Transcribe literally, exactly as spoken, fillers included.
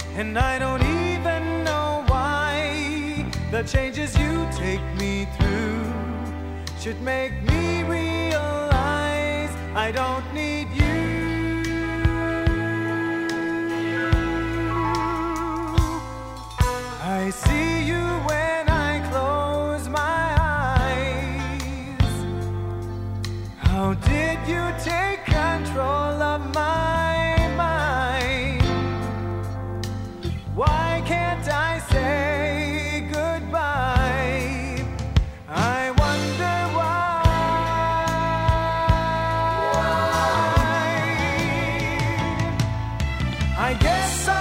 and I don't even know why. The changes you take me through should make me realize I don't need you. I see you when I close my eyes. How did you take control of my mind? Why can't I say goodbye? I wonder why. I guess I